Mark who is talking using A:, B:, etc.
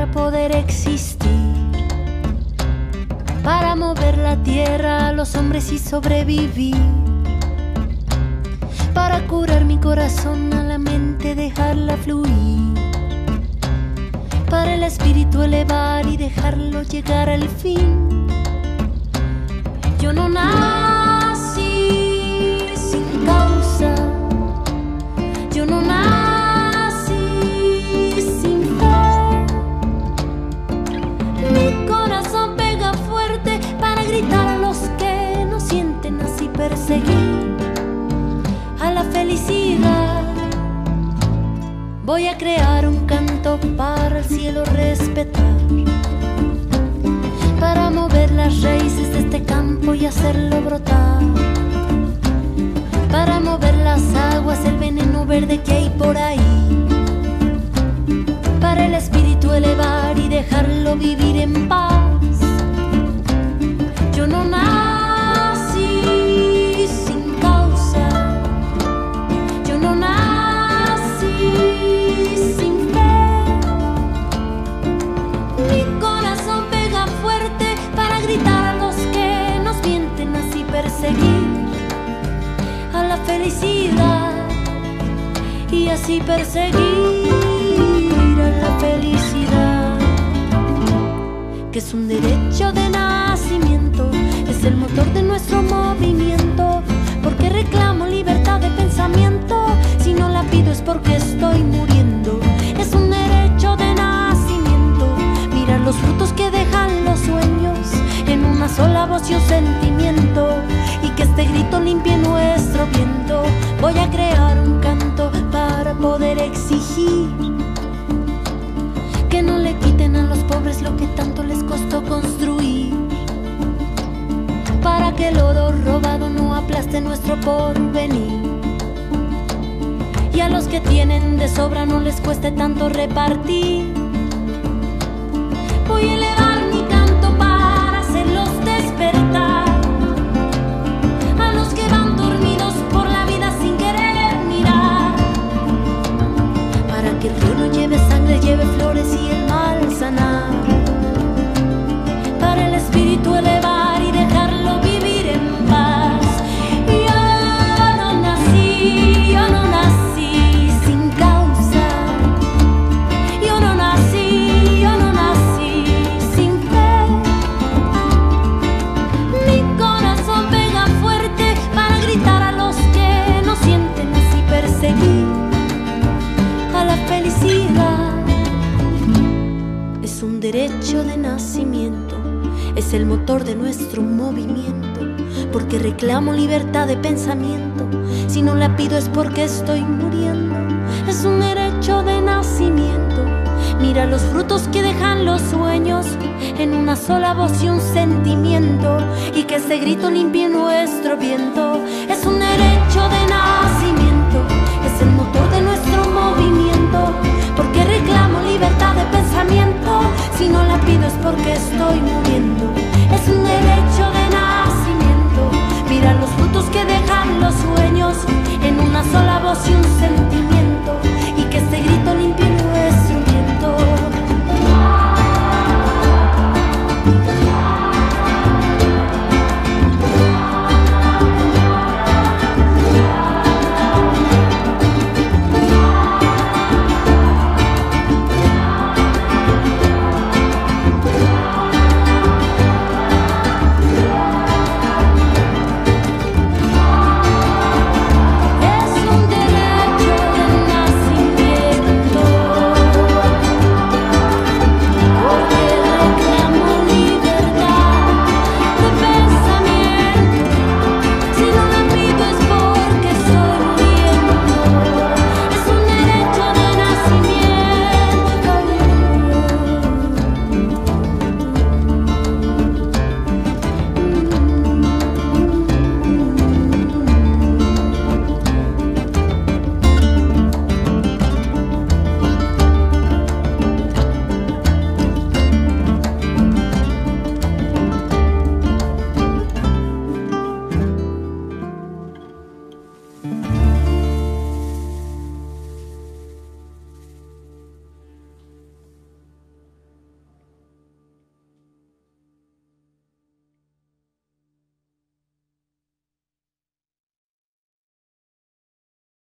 A: poder existir, para mover la tierra a los hombres y sobrevivir, para curar mi corazón, a la mente dejarla fluir, para el espíritu elevar y dejarlo llegar al fin. Yo no nací sin causa, yo no nací sin fe. Mi corazón pega fuerte para gritar a los que no sienten, así perseguir a la felicidad. Voy a crear un canto para el cielo respetar, para mover las raíces de este campo y hacerlo brotar, para mover las aguas, el veneno verde que hay por ahí, para el espíritu elevar y dejarlo vivir en paz. Yo no nací sin causa, yo no nací sin fe. Mi corazón pega fuerte para gritar a los que nos mienten, así perseguir a la felicidad y así perseguir a la felicidad, que es un derecho de nacimiento, es el motor de nuestro movimiento, porque reclamo libertad de pensamiento, si no la pido es porque estoy muriendo. Es un derecho de nacimiento, mirar los frutos que dejan los sueños, en una sola voz y un sentimiento, y que este grito limpie nuestro viento. Voy a crear un canto para poder exigir que no le quiten a los pobres lo que tanto les costó construir, para que el oro robado no aplaste nuestro porvenir, y a los que tienen de sobra no les cueste tanto repartir. Voy a elevar mi canto para hacerlos despertar, a los que van dormidos por la vida sin querer mirar, para que el río no lleve sangre, lleve flores y el mal sanar, para el espíritu elevar y dejarlo vivir en paz. Yo no nací sin causa, yo no nací sin fe. Mi corazón pega fuerte para gritar a los que no sienten, así perseguir a la felicidad. Es un derecho de nacimiento, es el motor de nuestro movimiento, porque reclamo libertad de pensamiento, si no la pido es porque estoy muriendo. Es un derecho de nacimiento, mira los frutos que dejan los sueños, en una sola voz y un sentimiento, y que ese grito limpie nuestro viento. Es un derecho de nacimiento, es el motor de nuestro movimiento, porque reclamo libertad de pensamiento, si no la pido es porque estoy muriendo. Es un derecho de nacimiento, mira los frutos que dejan los sueños, en una sola voz y un sentimiento,